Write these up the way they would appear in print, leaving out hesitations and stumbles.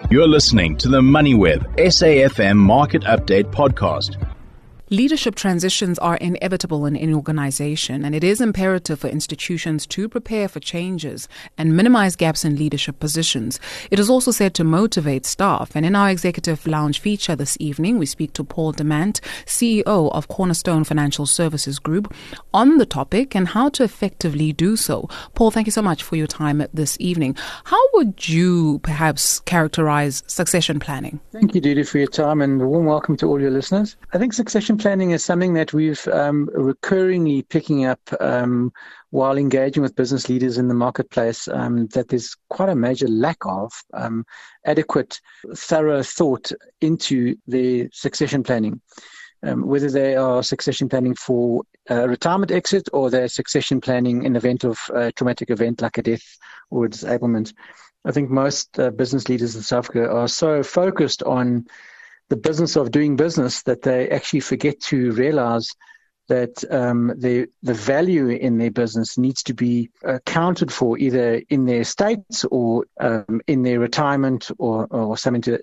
You're listening to the MoneyWeb SAFM Market Update Podcast. Leadership transitions are inevitable in any organization, and it is imperative for institutions to prepare for changes and minimize gaps in leadership positions. It is also said to motivate staff. And in our Executive Lounge feature this evening, we speak to Paul Demant, CEO of Cornerstone Financial Services Group, on the topic and how to effectively do so. Paul, thank you so much for your time this evening. How would you perhaps characterize succession planning? Thank you, Didi, for your time, and a warm welcome to all your listeners. I think succession planning is something that we've recurringly picking up while engaging with business leaders in the marketplace, that there's quite a major lack of adequate, thorough thought into their succession planning, whether they are succession planning for retirement exit or they're succession planning in the event of a traumatic event like a death or a disablement. I think most business leaders in South Africa are so focused on the business of doing business that they actually forget to realize that the value in their business needs to be accounted for either in their estates or in their retirement or something to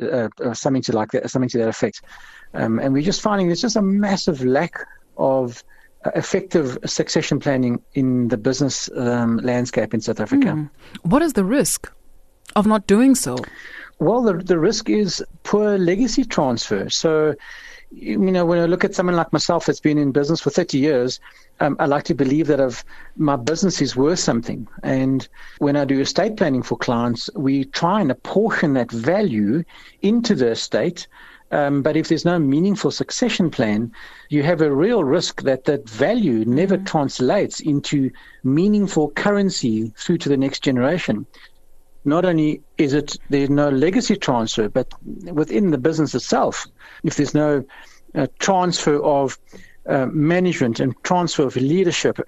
that effect. And we're just finding there's just a massive lack of effective succession planning in the business landscape in South Africa. What is the risk of not doing so? Well, the risk is poor legacy transfer. So, when I look at someone like myself that's been in business for 30 years, I like to believe that my business is worth something. And when I do estate planning for clients, we try and apportion that value into the estate. But if there's no meaningful succession plan, you have a real risk that value never translates into meaningful currency through to the next generation. Not only is there's no legacy transfer, but within the business itself, if there's no transfer of management and transfer of leadership,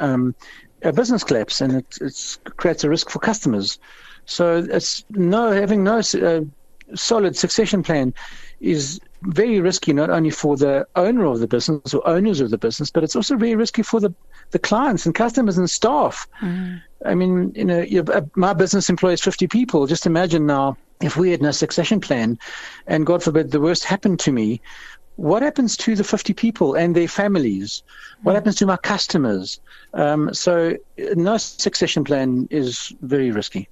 a business collapse, and it creates a risk for customers. So having no solid succession plan is very risky, not only for the owner of the business or owners of the business, but it's also very risky for the clients and customers and staff. I mean, my business employs 50 people. Just imagine now, if we had no succession plan and God forbid the worst happened to me, what happens to the 50 people and their families? What happens to my customers? So no succession plan is very risky.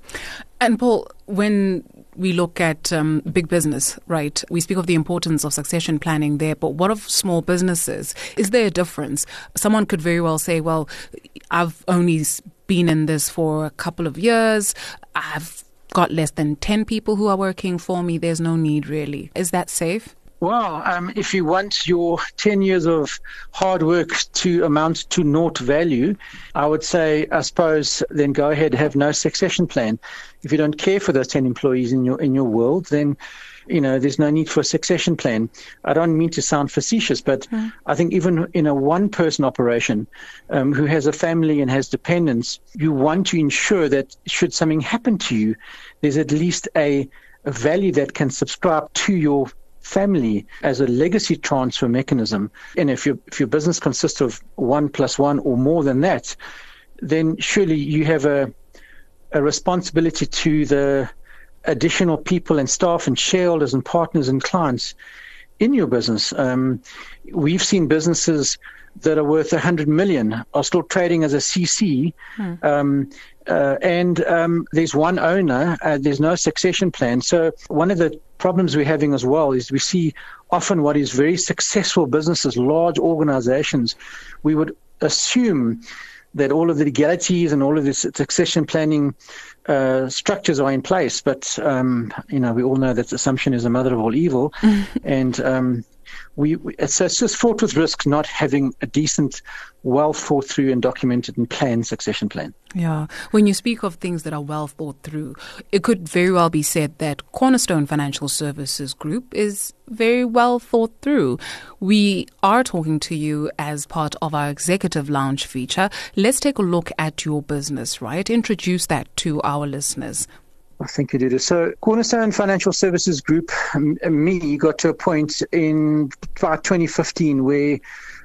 And Paul, when we look at big business, right, we speak of the importance of succession planning there, but what of small businesses? Is there a difference? Someone could very well say, well, I've only been in this for a couple of years. I've got less than 10 people who are working for me. There's no need really. Is that safe? Well, if you want your 10 years of hard work to amount to naught value, I would say, I suppose, then go ahead, have no succession plan. If you don't care for those 10 employees in your world, then, there's no need for a succession plan. I don't mean to sound facetious, but I think even in a one-person operation who has a family and has dependents, you want to ensure that should something happen to you, there's at least a value that can subscribe to your family as a legacy transfer mechanism. And if your business consists of 1 + 1 or more than that, then surely you have a responsibility to the additional people and staff and shareholders and partners and clients in your business. We've seen businesses that are worth 100 million are still trading as a CC, and there's one owner, there's no succession plan. So one of the problems we're having as well is we see often what is very successful businesses, large organizations, we would assume that all of the legalities and all of the succession planning structures are in place. But, we all know that assumption is the mother of all evil. And it's just fraught with risk not having a decent, well thought through and documented and planned succession plan. Yeah. When you speak of things that are well thought through, it could very well be said that Cornerstone Financial Services Group is very well thought through. We are talking to you as part of our Executive Lounge feature. Let's take a look at your business, right? Introduce that to our listeners. Thank you, Duda. So Cornerstone Financial Services Group, me, got to a point in about 2015 where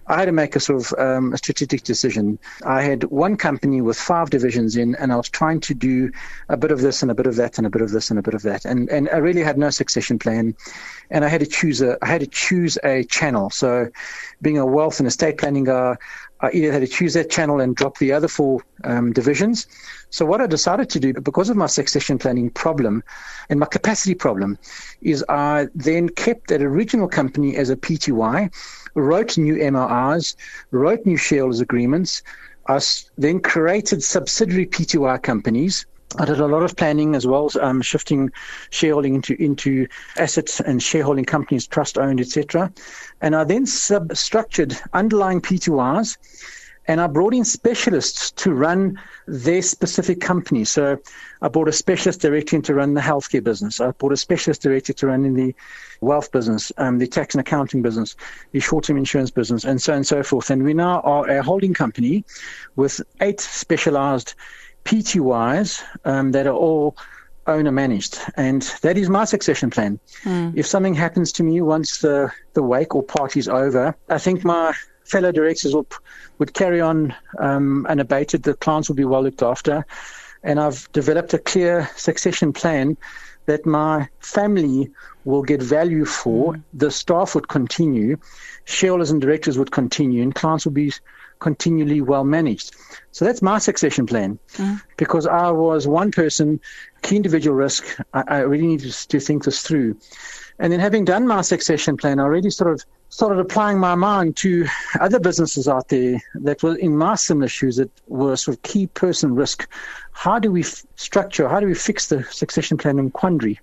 I had to make a sort of a strategic decision. I had one company with 5 divisions in, and I was trying to do a bit of this and a bit of that and a bit of this and a bit of that. And I really had no succession plan. And I had to choose a channel. So being a wealth and estate planning guy, I either had to choose that channel and drop the other 4 divisions. So what I decided to do, because of my succession planning problem and my capacity problem, is I then kept that original company as a PTY, wrote new MRRs, wrote new shareholders agreements. I then created subsidiary PTY companies. I did a lot of planning as well as shifting shareholding into assets and shareholding companies, trust-owned, etc. And I then structured underlying PTYs, and I brought in specialists to run their specific companies. So I brought a specialist director in to run the healthcare business. I brought a specialist director to run in the wealth business, the tax and accounting business, the short-term insurance business, and so on and so forth. And we now are a holding company with 8 specialized PTYs that are all owner managed. And that is my succession plan. If something happens to me once the wake or party's over, I think my fellow directors would carry on unabated. The clients will be well looked after. And I've developed a clear succession plan that my family will get value for. The staff would continue, shareholders and directors would continue, and clients will be continually well managed. So that's my succession plan. Because I was one person, key individual risk. I really needed to think this through. And then having done my succession plan, I really sort of started applying my mind to other businesses out there that were in my similar shoes, that were sort of key person risk. How do we how do we fix the succession planning quandary?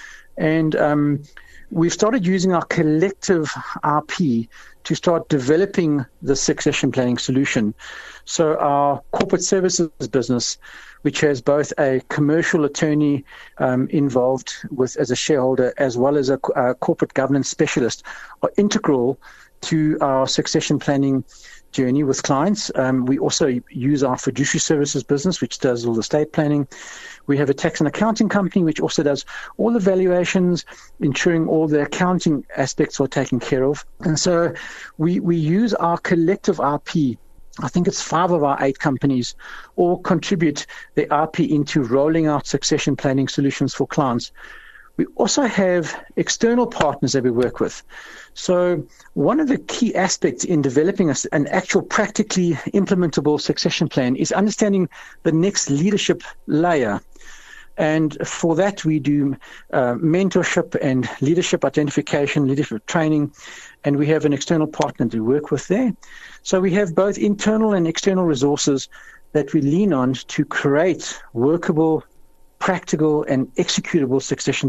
And we've started using our collective RP to start developing the succession planning solution. So our corporate services business, which has both a commercial attorney involved with as a shareholder, as well as a corporate governance specialist, are integral to our succession planning journey with clients. We also use our fiduciary services business, which does all the estate planning. We have a tax and accounting company, which also does all the valuations, ensuring all the accounting aspects are taken care of. And so we use our collective RP. I think it's 5 of our 8 companies all contribute their RP into rolling out succession planning solutions for clients. We also have external partners that we work with. So one of the key aspects in developing an actual practically implementable succession plan is understanding the next leadership layer. And for that, we do mentorship and leadership identification, leadership training, and we have an external partner to work with there. So we have both internal and external resources that we lean on to create workable, practical, and executable succession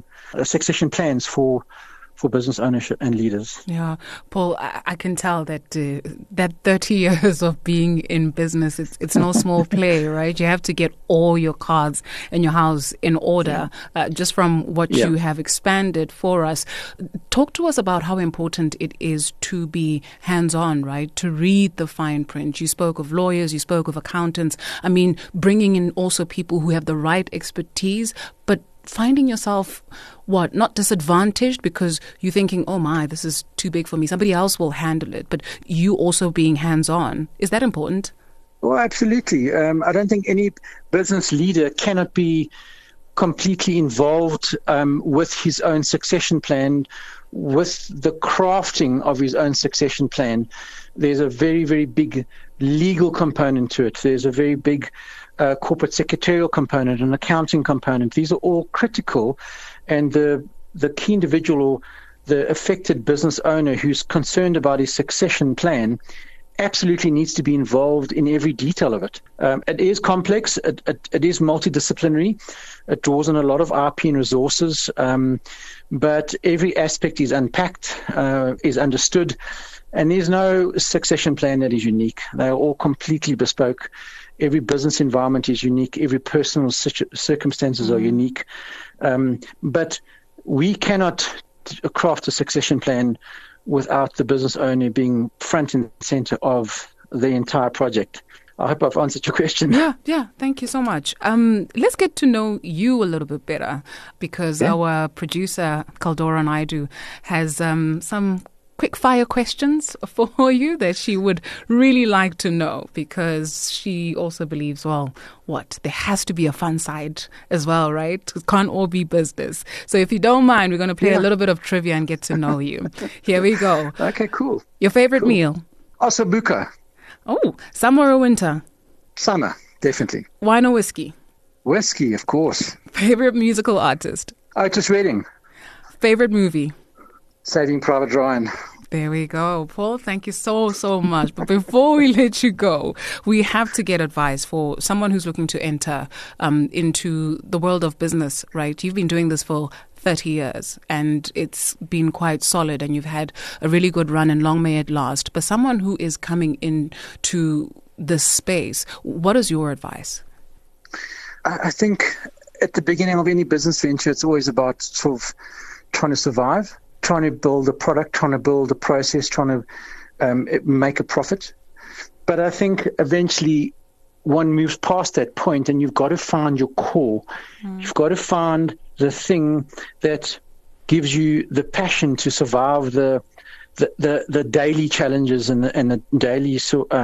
plans for business ownership and leaders. Yeah, Paul, I can tell that that 30 years of being in business, it's no small play, right? You have to get all your cards in your house in order, just from what you have expanded for us. Talk to us about how important it is to be hands-on, right? To read the fine print. You spoke of lawyers, you spoke of accountants. I mean, bringing in also people who have the right expertise, but finding yourself, not disadvantaged because you're thinking, oh my, this is too big for me. Somebody else will handle it. But you also being hands-on. Is that important? Well, absolutely. I don't think any business leader cannot be completely involved with his own succession plan, with the crafting of his own succession plan. There's a very, very big legal component to it. There's a very big corporate secretarial component, an accounting component. These are all critical, and the key individual or the affected business owner who's concerned about his succession plan absolutely needs to be involved in every detail of it. It is complex. It is multidisciplinary. It draws on a lot of RP and resources, but every aspect is unpacked, is understood, and there's no succession plan that is unique. They are all completely bespoke. Every business environment is unique. Every personal circumstances are unique. But we cannot craft a succession plan without the business owner being front and center of the entire project. I hope I've answered your question. Yeah. Thank you so much. Let's get to know you a little bit better, because our producer, Kaldora Naidu, has some quick fire questions for you that she would really like to know, because she also believes, there has to be a fun side as well, right? It can't all be business. So if you don't mind, we're going to play a little bit of trivia and get to know you. Here we go. Okay, cool. Your favorite meal? Ossobuco. Oh, summer or winter? Summer, definitely. Wine or whiskey? Whiskey, of course. Favorite musical artist? Otis Redding. Favorite movie? Saving Private Ryan. There we go. Paul, thank you so much. But before we let you go, we have to get advice for someone who's looking to enter into the world of business, right? You've been doing this for 30 years and it's been quite solid and you've had a really good run and long may it last. But someone who is coming into this space, what is your advice? I think at the beginning of any business venture, it's always about sort of trying to survive, trying to build a product, trying to build a process, trying to make a profit. But I think eventually one moves past that point and you've got to find your core. You've got to find the thing that gives you the passion to survive the daily challenges and the daily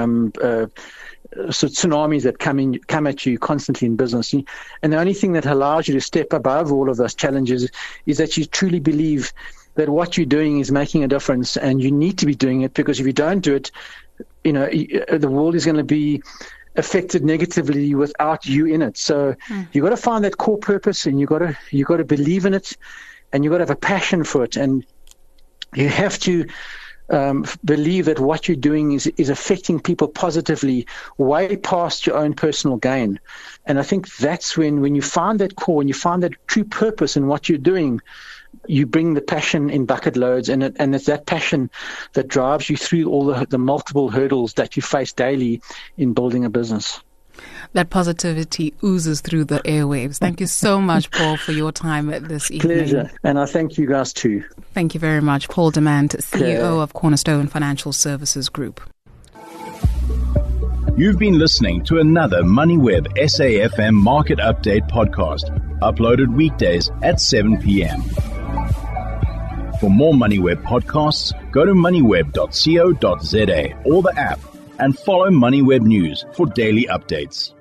tsunamis that come at you constantly in business. And the only thing that allows you to step above all of those challenges is that you truly believe that what you're doing is making a difference, and you need to be doing it, because if you don't do it, the world is going to be affected negatively without you in it. So you got to find that core purpose, and you got to believe in it, and you got to have a passion for it, and you have to believe that what you're doing is affecting people positively, way past your own personal gain. And I think that's when you find that core, and you find that true purpose in what you're doing, you bring the passion in bucket loads, and it's that passion that drives you through all the multiple hurdles that you face daily in building a business. That positivity oozes through the airwaves. Thank you so much, Paul, for your time this evening. Pleasure. And I thank you guys too. Thank you very much. Paul Demant, CEO of Cornerstone Financial Services Group. You've been listening to another MoneyWeb SAFM Market Update podcast, uploaded weekdays at 7 p.m. For more MoneyWeb podcasts, go to moneyweb.co.za or the app, and follow MoneyWeb News for daily updates.